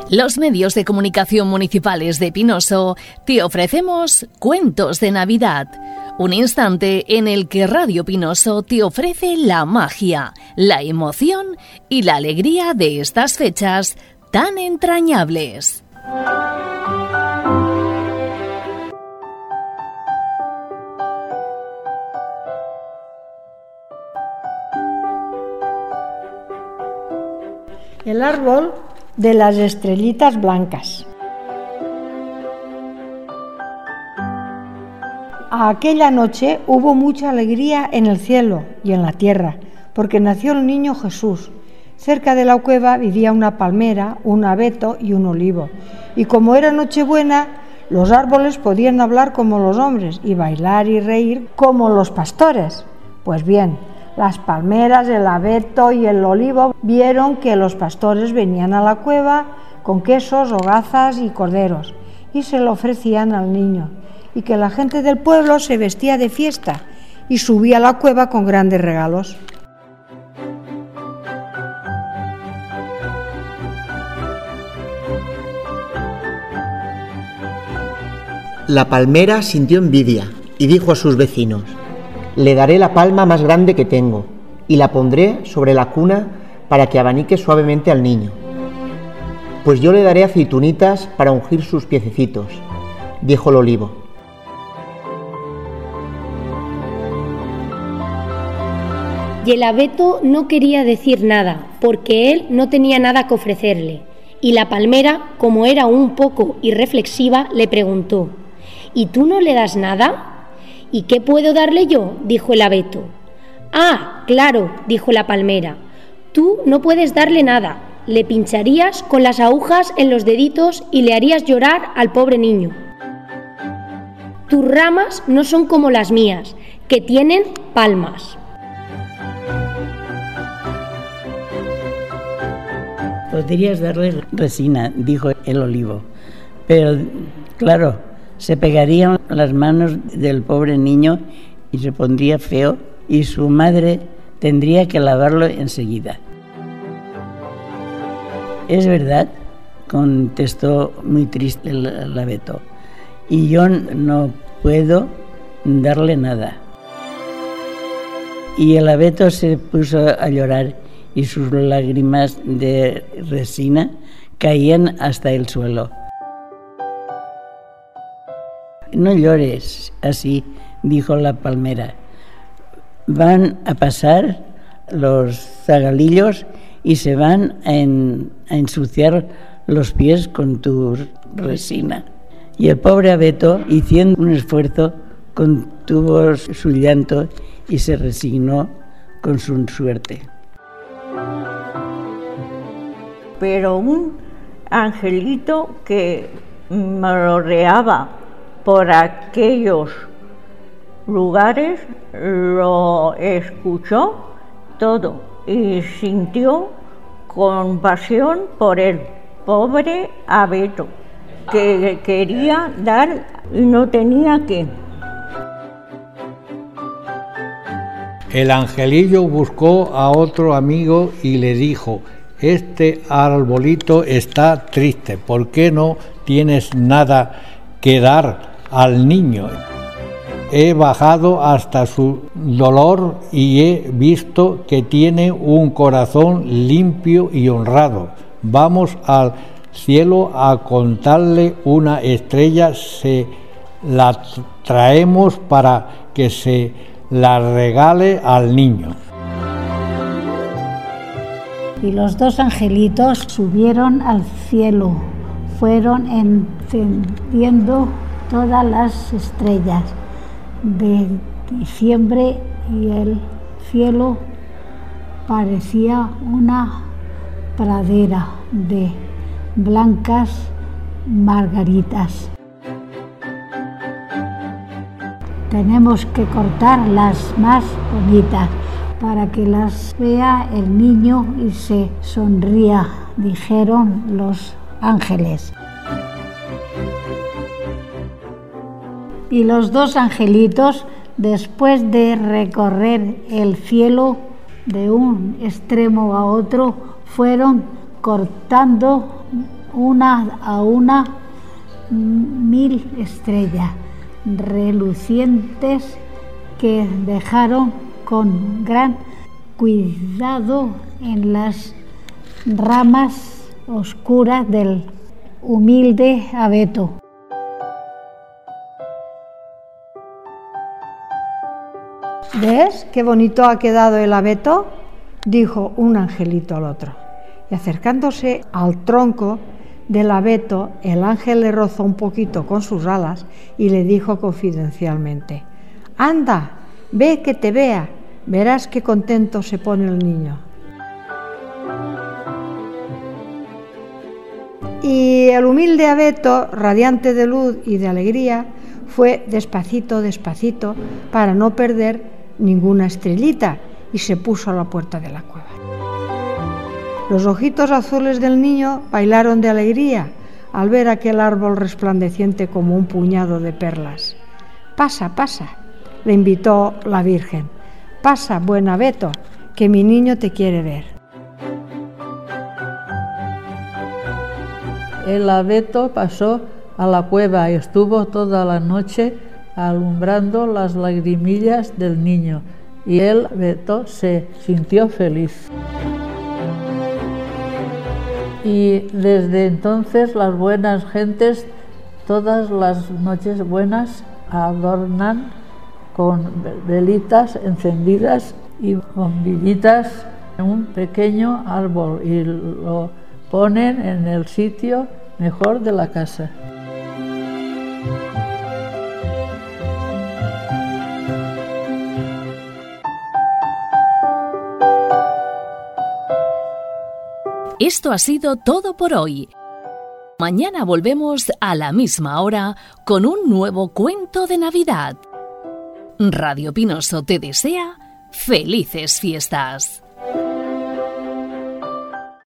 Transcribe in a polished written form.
Los medios de comunicación municipales de Pinoso te ofrecemos Cuentos de Navidad, un instante en el que Radio Pinoso te ofrece la magia, la emoción y la alegría de estas fechas tan entrañables. El árbol de las estrellitas blancas. Aquella noche hubo mucha alegría en el cielo y en la tierra, porque nació el niño Jesús. Cerca de la cueva vivía una palmera, un abeto y un olivo. Y como era Nochebuena, los árboles podían hablar como los hombres y bailar y reír como los pastores. Pues bien, las palmeras, el abeto y el olivo vieron que los pastores venían a la cueva con quesos, hogazas y corderos y se lo ofrecían al niño, y que la gente del pueblo se vestía de fiesta y subía a la cueva con grandes regalos. La palmera sintió envidia y dijo a sus vecinos: «Le daré la palma más grande que tengo y la pondré sobre la cuna para que abanique suavemente al niño. Pues yo le daré aceitunitas para ungir sus piececitos», dijo el olivo. Y el abeto no quería decir nada, porque él no tenía nada que ofrecerle. Y la palmera, como era un poco irreflexiva, le preguntó: «¿Y tú no le das nada?» «¿Y qué puedo darle yo?», dijo el abeto. «Ah, claro», dijo la palmera, «tú no puedes darle nada, le pincharías con las agujas en los deditos y le harías llorar al pobre niño. Tus ramas no son como las mías, que tienen palmas». «Podrías darle resina», dijo el olivo, «pero, claro, se pegarían las manos del pobre niño y se pondría feo y su madre tendría que lavarlo enseguida». «Es verdad», contestó muy triste el abeto, «y yo no puedo darle nada». Y el abeto se puso a llorar y sus lágrimas de resina caían hasta el suelo. «No llores así», dijo la palmera. «Van a pasar los zagalillos y se van a ensuciar los pies con tu resina». Y el pobre abeto, haciendo un esfuerzo, contuvo su llanto y se resignó con su suerte. Pero un angelito que merodeaba por aquellos lugares lo escuchó todo y sintió compasión por el pobre abeto, que quería dar y no tenía qué. El angelillo buscó a otro amigo y le dijo: «Este arbolito está triste, ¿por qué no tienes nada que dar al niño? He bajado hasta su dolor y he visto que tiene un corazón limpio y honrado. Vamos al cielo a contarle una estrella, se la traemos para que se la regale al niño». Y los dos angelitos subieron al cielo, fueron encendiendo todas las estrellas de diciembre y el cielo parecía una pradera de blancas margaritas. Tenemos que cortar las más bonitas para que las vea el niño y se sonría, dijeron los ángeles. Y los dos angelitos, después de recorrer el cielo de un extremo a otro, fueron cortando una a una 1000 estrellas relucientes que dejaron con gran cuidado en las ramas oscuras del humilde abeto. ¿Ves qué bonito ha quedado el abeto?, dijo un angelito al otro. Y acercándose al tronco del abeto, el ángel le rozó un poquito con sus alas y le dijo confidencialmente: «Anda, ve que te vea, verás qué contento se pone el niño». Y el humilde abeto, radiante de luz y de alegría, fue despacito, despacito, para no perder ninguna estrellita, y se puso a la puerta de la cueva. Los ojitos azules del niño bailaron de alegría al ver aquel árbol resplandeciente como un puñado de perlas. «Pasa, pasa», le invitó la Virgen. «Pasa, buen abeto, que mi niño te quiere ver». El abeto pasó a la cueva y estuvo toda la noche alumbrando las lagrimillas del niño, y el abeto se sintió feliz. Y desde entonces las buenas gentes todas las noches buenas adornan con velitas encendidas y bombillitas un pequeño árbol y lo ponen en el sitio mejor de la casa. Esto ha sido todo por hoy. Mañana volvemos a la misma hora con un nuevo cuento de Navidad. Radio Pinoso te desea felices fiestas.